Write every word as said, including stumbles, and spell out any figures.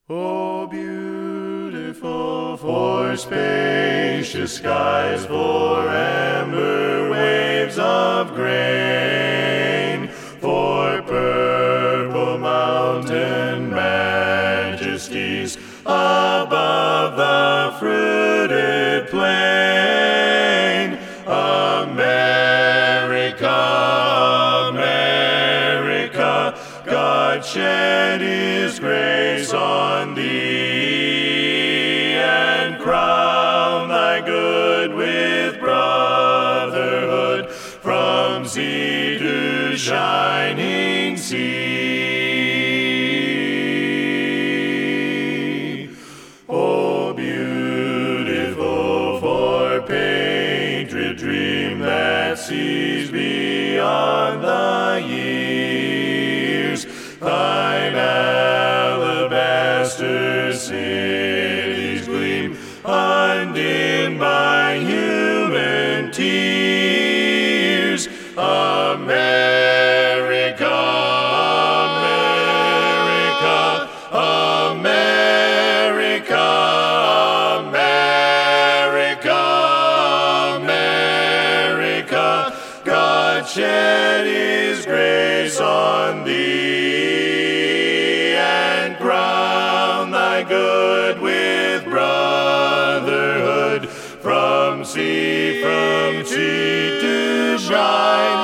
Oh, beautiful for spacious skies, for amber waves of grain, for purple mountain majesties above the fruited plain. America, America, God shed His grace on thee, and crown thy good with brotherhood from sea to shining sea. Oh, beautiful for patriot dream that sees beyond the years, thine alabaster cities gleam, undimmed by human tears. America, America, America, America, America, God shed His grace on thee, and crown thy good with brotherhood from sea, from sea to shine.